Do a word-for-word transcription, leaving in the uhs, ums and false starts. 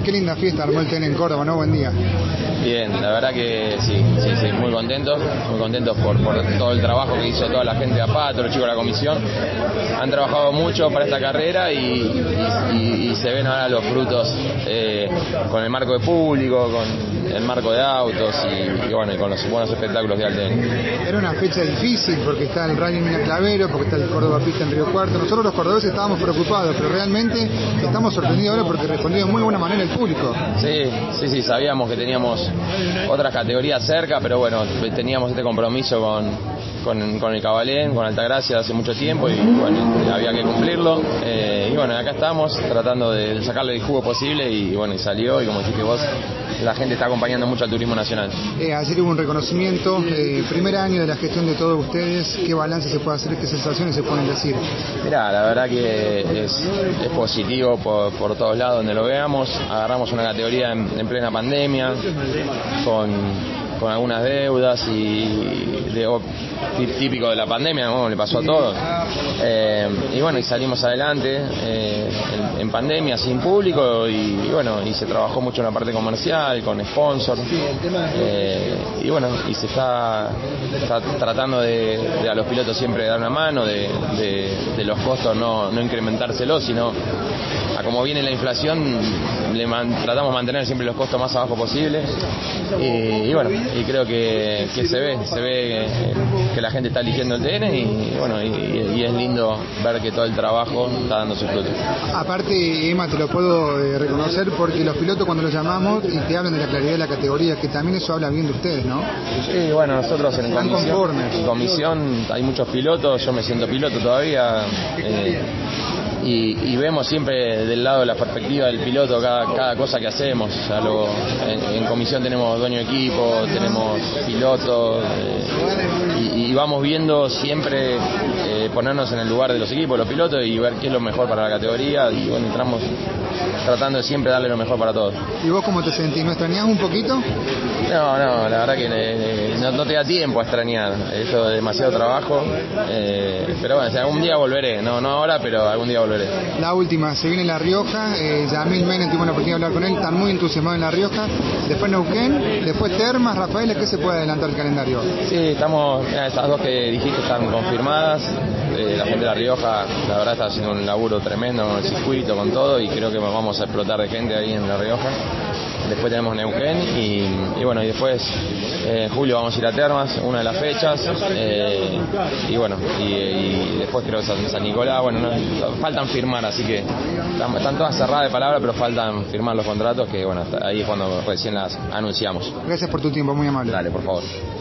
qué linda fiesta armó el T N en Córdoba, ¿no? Buen día. Bien, la verdad que sí, sí, sí, muy contentos, muy contentos por, por todo el trabajo que hizo toda la gente de A P A, todos los chicos de la comisión. Han trabajado mucho para esta carrera y, y, y, y se ven ahora los frutos eh, con el marco de público, con el marco de autos y, y bueno, y con los buenos espectáculos de Alten. Era una fecha difícil porque está el Rally Mina Clavero, porque está el Córdoba Pista en Río Cuarto. Nosotros los cordobeses estábamos preocupados, pero realmente estamos sorprendidos ahora porque respondió de muy buena manera el público. Sí, sí, sí, sabíamos que teníamos otras categorías cerca, pero bueno, teníamos este compromiso con, con, con el Cabalén, con Altagracia hace mucho tiempo y bueno, había que cumplirlo. Eh, y bueno, acá estamos tratando de sacarle el jugo posible y bueno, y salió y como dijiste vos, la gente está acompañando mucho al turismo nacional. Eh, ayer hubo un reconocimiento, eh, primer año de la gestión de todos ustedes, ¿qué balance se puede hacer, qué sensaciones se pueden decir? Mirá, la verdad que es, es positivo por, por todos lados donde lo veamos. Agarramos una categoría en, en plena pandemia, con, con algunas deudas y de, típico de la pandemia, ¿no? Le pasó a todos. Eh, y bueno, y salimos adelante eh, en, en pandemia, sin público, y, y bueno, y se trabajó mucho en la parte comercial, con sponsor. Eh, y bueno, y se está, está tratando de, de a los pilotos siempre dar una mano, de, de, de los costos no, no incrementárselos, sino a como viene la inflación, le man, tratamos de mantener siempre los costos más abajo posible. Y, y bueno, y creo que, que se ve, se ve que la gente está eligiendo el T N y bueno, y, y es lindo ver que todo el trabajo está dando sus frutos. Aparte, Emma, te lo puedo eh, reconocer porque los pilotos cuando los llamamos y te hablan de la claridad de la categoría, que también eso habla bien de ustedes, ¿no? Sí, bueno, nosotros en Están comisión, conformes. en comisión hay muchos pilotos, yo me siento piloto todavía. Eh, Y, y vemos siempre del lado de la perspectiva del piloto cada, cada cosa que hacemos. O sea, lo, en, en comisión tenemos dueño de equipo, tenemos pilotos eh, y, y vamos viendo siempre eh, ponernos en el lugar de los equipos, los pilotos y ver qué es lo mejor para la categoría y bueno, entramos tratando de siempre darle lo mejor para todos. ¿Y vos cómo te sentís? ¿No extrañás un poquito? No, no, la verdad que eh, no, no te da tiempo a extrañar, eso es demasiado trabajo, eh, pero bueno, o sea, algún día volveré, no, no ahora, pero algún día volveré. La última, se viene La Rioja, eh, Yamil Menem, tuvimos la oportunidad de hablar con él, están muy entusiasmados en La Rioja, después Neuquén, después Termas, Rafaela, ¿qué se puede adelantar el calendario? Sí, estamos, mira, esas dos que dijiste están confirmadas, eh, la gente de La Rioja, la verdad está haciendo un laburo tremendo con el circuito, con todo, y creo que vamos a explotar de gente ahí en La Rioja. Después tenemos Neuquén y, y bueno, y después eh, en julio vamos a ir a Termas, una de las fechas, eh, y bueno, y, y después creo que San, San Nicolás, bueno, no, faltan firmar, así que están, están todas cerradas de palabra, pero faltan firmar los contratos, que bueno, ahí es cuando recién las anunciamos. Gracias por tu tiempo, muy amable. Dale, por favor.